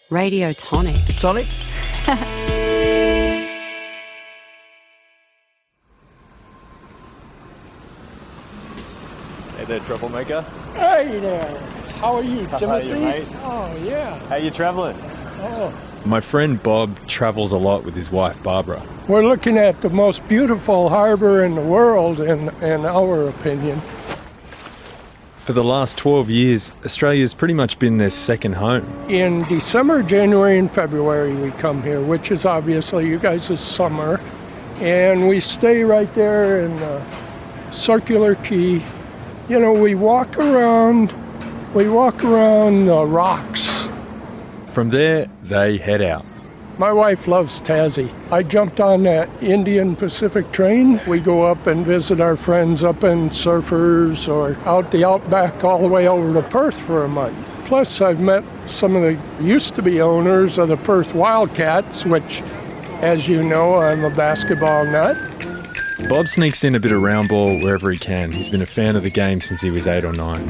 Radio Tonic. Tonic? Hey there, troublemaker. Hey there. How are you, Timothy? How are you, mate? Oh, yeah. How you travelling? Oh. My friend Bob travels a lot with his wife Barbara. We're looking at the most beautiful harbour in the world, in our opinion. For the last 12 years, Australia's pretty much been their second home. In December, January, and February we come here, which is obviously you guys' summer. And we stay right there in the Circular Quay. You know, we walk around the rocks. From there, they head out. My wife loves Tassie. I jumped on that Indian Pacific train. We go up and visit our friends up in Surfers or out the Outback all the way over to Perth for a month. Plus, I've met some of the used-to-be owners of the Perth Wildcats, which, as you know, I'm a basketball nut. Bob sneaks in a bit of round ball wherever he can. He's been a fan of the game since he was 8 or 9.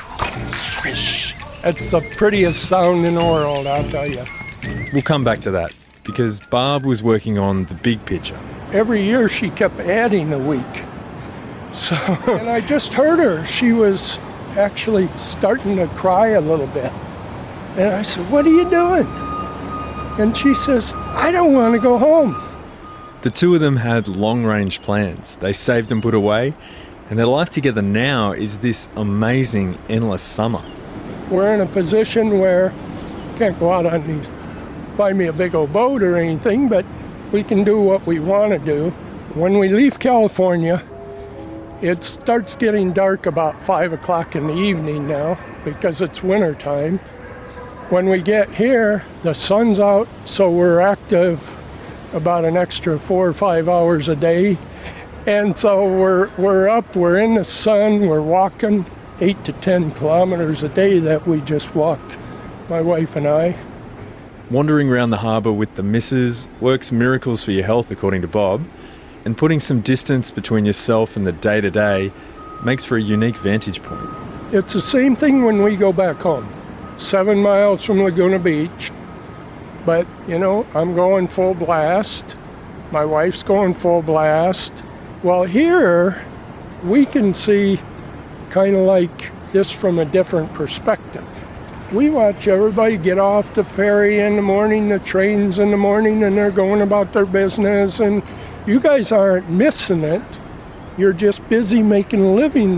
Swish! It's the prettiest sound in the world, I'll tell you. We'll come back to that, because Barb was working on the big picture. Every year she kept adding a week. So, and I just heard her. She was actually starting to cry a little bit. And I said, "What are you doing?" And she says, "I don't want to go home." The two of them had long-range plans. They saved and put away, and their life together now is this amazing, endless summer. We're in a position where can't go out on these, buy me a big old boat or anything, but we can do what we want to do. When we leave California, it starts getting dark about 5 o'clock in the evening now because it's winter time. When we get here, the sun's out, so we're active about an extra 4 or 5 hours a day. And so we're up, we're in the sun, we're walking 8 to 10 kilometers a day that we just walked, my wife and I. Wandering around the harbour with the missus works miracles for your health, according to Bob, and putting some distance between yourself and the day-to-day makes for a unique vantage point. It's the same thing when we go back home. 7 miles from Laguna Beach, but, you know, I'm going full blast. My wife's going full blast. Well, here, we can see kind of like this from a different perspective. We watch everybody get off the ferry in the morning, the trains in the morning, and they're going about their business, and you guys aren't missing it. You're just busy making a living.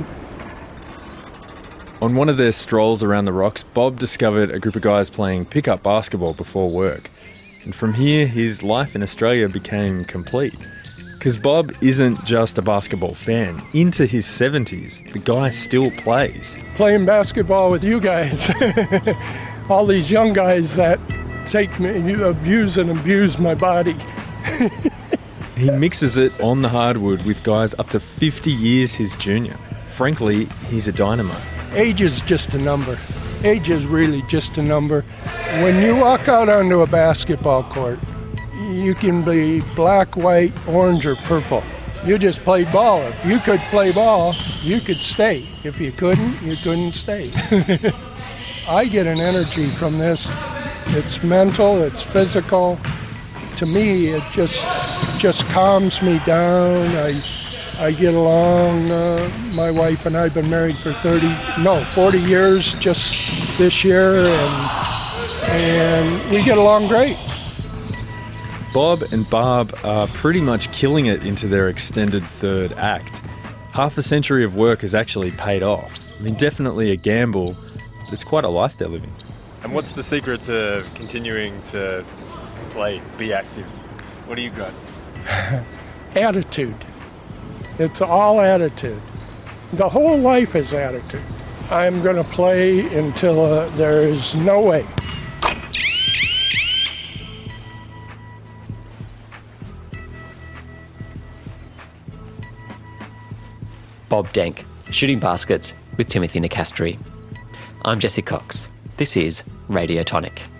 On one of their strolls around the rocks, Bob discovered a group of guys playing pickup basketball before work. And from here, his life in Australia became complete. Because Bob isn't just a basketball fan. Into his 70s, the guy still plays. Playing basketball with you guys. All these young guys that take me, abuse my body. He mixes it on the hardwood with guys up to 50 years his junior. Frankly, he's a dynamo. Age is just a number. Age is really just a number. When you walk out onto a basketball court, you can be black, white, orange, or purple. You just played ball. If you could play ball, you could stay. If you couldn't stay. I get an energy from this. It's mental, it's physical. To me, it just calms me down. I get along. My wife and I have been married for 40 years just this year, and we get along great. Bob and Barb are pretty much killing it into their extended third act. Half a century of work has actually paid off. I mean, definitely a gamble, but it's quite a life they're living. And what's the secret to continuing to play, be active? What do you got? Attitude. It's all attitude. The whole life is attitude. I'm going to play until there is no way. Bob Denk, shooting baskets with Timothy Nicastri. I'm Jesse Cox. This is Radio Tonic.